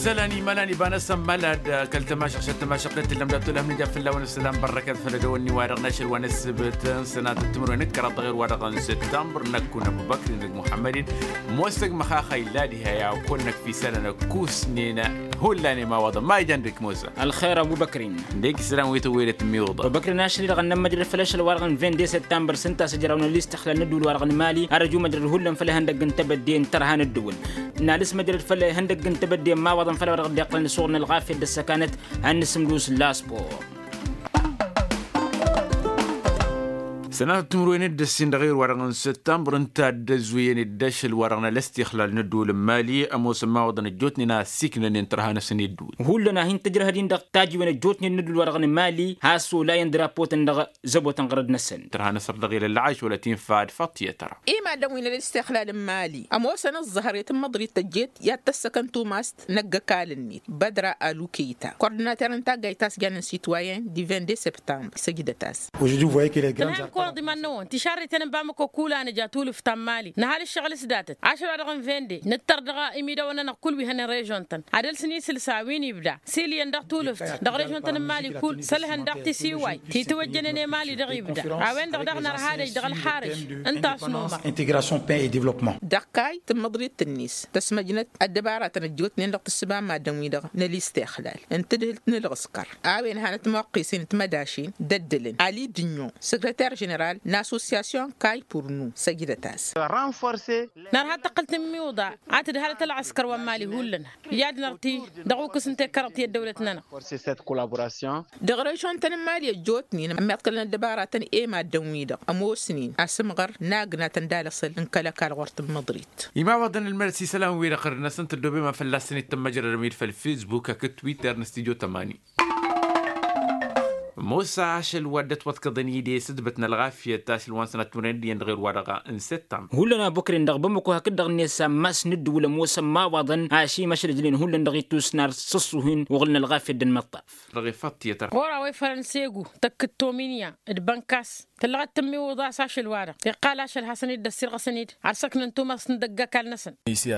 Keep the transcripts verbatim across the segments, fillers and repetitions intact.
سلاني ملاني بانا سمالاد كل تماشق شت تماشق قلت لهم دابتو لهم نجا في اللون السلام بركات فلدوني وارغ نشر ونسبت سنة التمر ونكر غير وارغ سبتمبر نكون أبو بكر نك محمد موسق مخا خيلادي هيا وكونك في سنة كوسنينا هولاني ما وضع ما يجندك موسى الخير أبو بكرين ديك سلام ويتويلة ميوضة أبو بكر ناشري رغن مجرى فلاش الوارغ فين دي سبتمبر سنتا سجراون اللي استخلال ندول الوارغ مالي أرجو مجرى الهولن فلا هندق انتبدين ترهان الدول نالس مجرى فلا هندق انتبدين ما وضع فلا ورغ ديقلن صورنا الغافية دسا كانت عن سملوس لاسبور سنة تمرين الدسين غير ورغن سبتمبر انت دزوين الدش الورغن الاستخلال ندول مالي اموس ما وضن الجوتني نا سيكنا ننترها نسن الدول هو لنا هين تجرى هدين دق تاجي وين الجوتني ندول ورغن مالي هاسو لا يندرا بوتن دغ زبو تنقرد نسن ترها نصر دغير العاش ولا تنفاد فطيه ترى اي ما دوين الاستخلال المالي اموس انا الظهر يتم مضري تجيت يا تسكن توماست نقا كالني بدرا الوكيتا كورديناتور انت جايتاس جان سيتويان دي عشرين سبتمبر سجدتاس ضمنون تشاري تنبامكو كولا انا جاتول في تمالي نهار الشغل سداتت عشرة رقم فيندي نتر دغا اميدا وانا نقول بهنا ريجون تن عدل سني سلساوين يبدا سيلي اندق تولفت دغ ريجون تن مالي كل سلها اندق تي سي واي تي توجنني مالي دغ يبدا عوين دغ دغ نار هذا دغ الحارج انت شنو انتغراسيون بين اي ديفلوبمون دقاي تمضري التنيس تسمجنت الدبارات نجوت ندق السبا ما دمي دغ نلي استخلال انت دهلت نلغسكر عوين هانت موقيسين تمداشين ددلن علي دنيو سكرتير جنرال l'association Kai pour nous سجدتاس renforcer نار حتى قلت ميوضع عاد هذا العسكر ومالي هولن ياد نرتي دغوك سنت كرتي دولتنا forcer cette collaboration دغريشون تن مالي جوتني ما تقلنا الدبارات اي ما دوميدا امو سنين اسمغر ناقنا تندالصل انكلا كالغورت مدريد يما وضن المرسي سلام ويرا قرنا سنت الدوبي ما فلاسني تم مجرى رميل في الفيسبوك كتويتر نستديو تماني موسى عشل ودت وتقضني دي سدبتنا الغافية تاش الوان سنة تورندين غير ورقة ان ستام هولنا بكر ندغ بمكو هكدغ نيسا ماس ند ولا موسى ما وضن عاشي ماشي رجلين هولن دغي توسنار سصوهن وغلنا الغافية دن مطاف رغي فطية ترى ورا وي فرنسيغو تكتومينيا البنكاس تلغت تمي وضع ساش الوارق يقال عشل حسنيد دسير غسنيد عرسك ننتوما سندقا كالنسن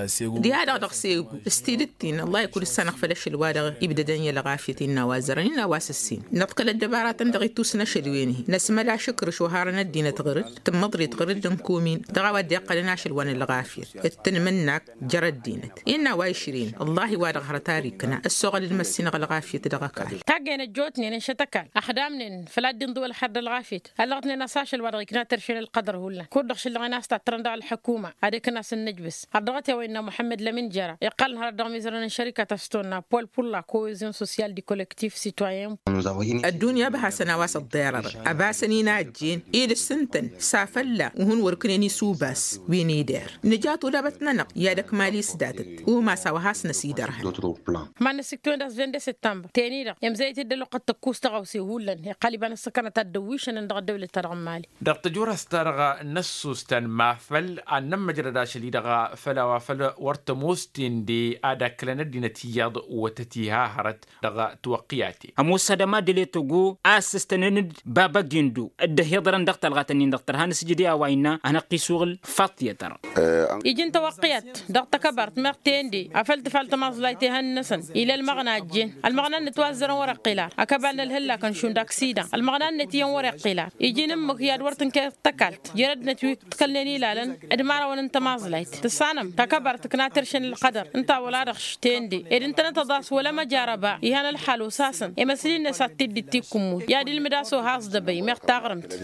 دي هذا دغ سيغو استيدتين الله يكون السنة فلاش الوارق يبدا دنيا الغافية النوازرين نواس السين نطقل الدبارات ندغي توسنا شلوينه نسمى لا شكر شوهارنا الدين تغرد تم مضري تغرد دمكومين دغا ودي قلنا شلوان الغافية التنمنك جرد دينت إنا وايشرين الله وارغ هرتاريكنا السغل المسين الغافية دغا كال تاقين الجوتني نشتكال أحدامن فلا الدين دول حد الغافية هلغتني نساش الورغ كنا ترشين القدر هولا كودخش اللي غناس ترند على الحكومة هذيك الناس النجبس هدغت وين محمد لمن جرى يقال هذا دغميزرنا شركة تستونا بول بولا كويزيون سوسيال دي كولكتيف سيتويان الدنيا بها سنوات الضرر أباسني ناجين إيد السنتن سافلا وهن وركنني سوباس ويني دير نجات ولبتنا نق يادك مالي سداتت وما سواهاس نسيدرها ما نسكتون داس عشرين سبتمبر تاني دا يم زيت دلو قد تكوس تغوسي هولن قالبا السكنة تدويش ان دغ دولة ترغم مالي دغ تجور استرغى نسوستان ما فل ان مجردا شلي دغ فلا وفل ورتموستين دي ادك لندي نتياض وتتيها هرت دغ توقياتي اموس ما دليتو أسستند بابا جندو الدهيضرن دقت الغاتنين دكتور هانس جديا وينا أنا قيسوغل فاطية ترى يجين توقيت دقت كبرت مرتين دي أفلت فلت مازلايتي هالنسن إلى المغنى جين المغنى نتوازر ورق قلار أكبرنا الهلا كان شون داكسيدا المغنى نتيون ورق قلار يجين أمك يا دورتن كتكلت جرد نتوي تكلني لالن إدمارا وأنت مازلايت تسانم تكبرت كنا ترشن القدر أنت ولا رخش تندي إذا أنت نتضاس ولا ما جاربا يهان الحال وساسن إمسلين نسات تدي تيكم يا دي المداسو هاس دبي مختارمت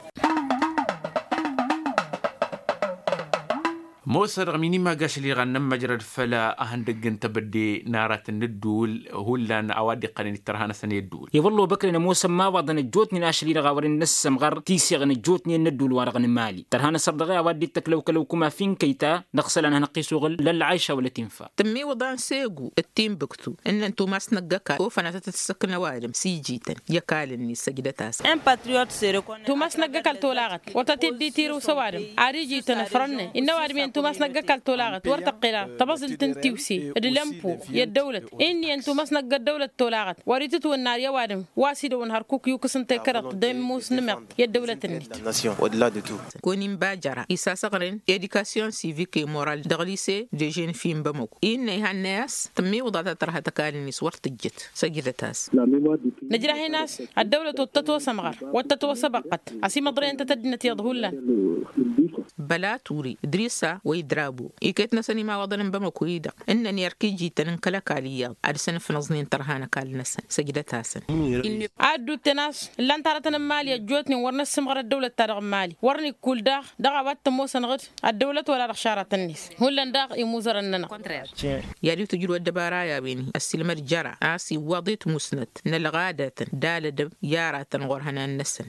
موسى رغميني ما قاش لي غنم مجرد فلا أهندق تبدي نارة الندول هولان أوادي قلني ترهانا سنة الدول يولو بكرنا موسى ما وضن الجوتني ناشري رغاورين نسم غر تيسي غن الجوتني الندول وارغن مالي ترهانا صردغي أوادي تكلو كلو كما فين كيتا نغسل أنها نقيسو غل للعيشة ولا تنفع تمي وضان سيقو التيم بكتو إن انتو ما سنقاكا وفنا تتسكن وارم سي جيتا يكالني سجدتاس ان باتريوت سيرو تو ما سنقاكا التولاغت وتتدي تيرو سوارم عاري جيتا نفرن إن وارمين انتو مسنق كالتولاغت ورتقلا تبصل تنتيوسي اللمبو يا الدولة إني انتو مسنق الدولة تولاغت وريتتو النار يا وادم واسيدو ونهاركوك يوكسن تكرت ديموس نمط يا الدولة النت كوني مباجرة إسا صغرين إديكاسيون سيفيك مورال دغليسي دي جين فيم بموك إني هالناس تمي وضعتا ترها تكاليني سور تجت سجلتاس نجرى ناس الدولة تتوى سمغر وتتوى سبقت عسي مضري انت تدنت يضهولا بلا توري دريسا ويدرابو إيكتنا سني ما وضن بموك ويدا إنني يركي جيتا ننكلا كاليا أرسن في نظنين ترهانا كالنسن سجلتاسن عادو التناس اللي انت رتنا مالي جوتني ورنا السمغر الدولة تارغ مالي ورني كل داغ داغ وات موسن غد الدولة ولا رخشارة الناس هلا داغ يموزر الننا يا تجروا الدبارة يا بيني السلمر جرى آسي وضيت مسند نلغادة دالدب يارة غورهنا النسن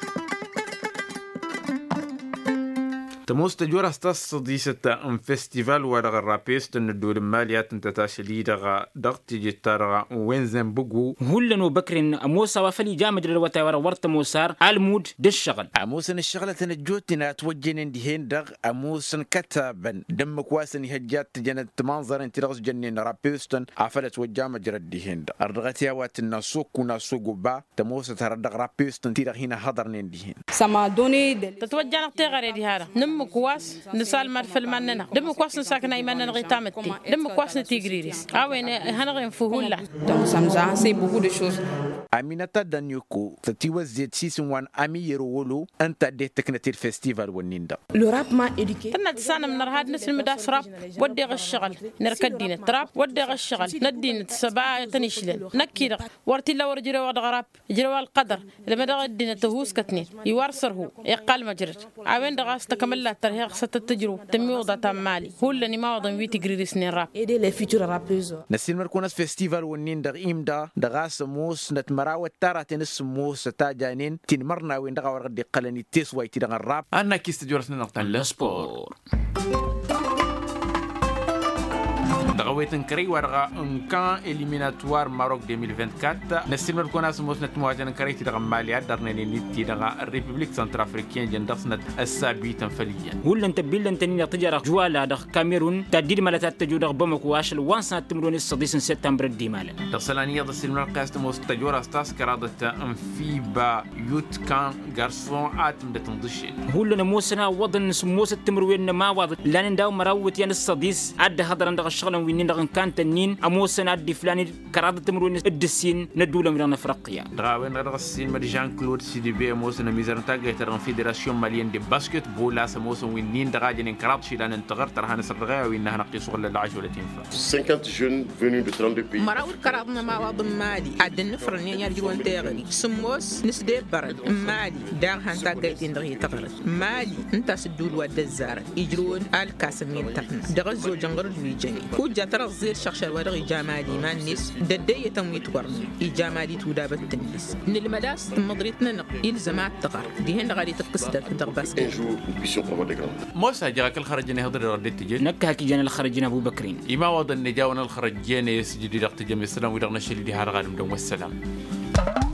تموس تجور استاس ديسة ام فيستيفال ورغ الرابيست ان الدول الماليات انت تاشلي دغا دغت جتارغا وينزن بقو هلن وبكرين موسى وفلي جامد الوتا ورا ورت موسار المود دالشغل اموسن الشغلة نجوتنا توجن دهين دغ اموسن كتابا دم كواسن هجات جنت منظر انت رغز جنين رابيستن عفلت وجام جرد دهين ارغتيا وات النسوق ونسوق با تموس تردغ رابيستن تيرغ هنا هضرنين دهين سما دوني تتوجه نغتي دي هذا دم كواس نسال ما في المننا دم كواس نساكن ايمن نغيتامتي دم كواس نتيغريريس اوين هنغين فهولا donc ça nous a enseigné beaucoup de choses. Aminata Danyoko tatiwa zet season one ami yerowolo anta de teknatir festival woninda Le rap m'a éduqué. تنا تسانا من هاد ناس المداس راب ودي غشغل نركد دينا تراب ودي غشغل ندين تسبع تنيشلن نكير ورتي لا ورجرا ود غراب جرا القدر لما دغ دينا تهوس كتنين يوارسر هو يقال مجرد عوين دغاس تكمل لا ترهيق ستتجرو تمي وضع تمالي كلني ما وضع ويتي غريس نين راب Aider les futurs rappeuses. نسيل مركونس فestival woninda imda دغاس موس نتمراو ترى تنس موس تاجانين تنمرنا وين دغا ورد قلني تسوي تدغ الراب أنا كيس تجورسنا نقطة السبور دغويتن كري ورغا ان كان إليميناتوار ماروك ألفين وعشرين وأربعة نسيمر كوناس موسنة مواجهة كري تدغ ماليا درنني نيتي دغا الريبوبليك سنتر افريكان جندسنة السابي تنفليا هل انت بيل تنين تجارة جوالا دغ كاميرون تدير مالتات تجودغ بمك واشل وانسا تمرون السادس سبتمبر دي مالا دغسلانية دسيمر قاست موس تجورة استاس كرادة انفيبا يوت كان غارسون آتم دتنضشي هل موسنا وضن سموس التمروين ما وضن لان داو مراوت ين السادس عد هضرن دغ الشغل وينين دغن كان تنين اموسنا دي فلاني كرادة تمرون الدسين ندولا من افريقيا دغاوين غير السين مدي جان كلود سي دي بي موسنا ميزان تاغي ترن فيدراسيون ماليين دي باسكت بولا سموسن وينين دغاجين كراتشي لان انتغر ترهان سرغا وينها نقيس ولا العاج ولا تنفع cinquante jeunes venus de trente-deux pays. مراود كرادنا ما وضم مالي عد النفرن يرجون تاغري سموس نسدي برد مالي داغ هانتا قايتين دغي تغرد مالي انتا سدول ود الزارة يجرون الكاسمين تقن دغزو جنغر الويجاني كو جاتر الزير شخش الورغي جامالي ما الناس ددية تمويت ورني إجامالي تودابت الناس من المداس تمضريتنا نق إلزامات تغر ديهن غادي تقصد دغباس Un jour, nous puissions avoir des grands. موسى جاك الخرجين هضر ردت تجي نكها كي جانا الخرجين ابو بكرين إما وضن نجاونا الخرجين يسجدي دغت جميع السلام ودغنا شلي دي هارغان مدوم والسلام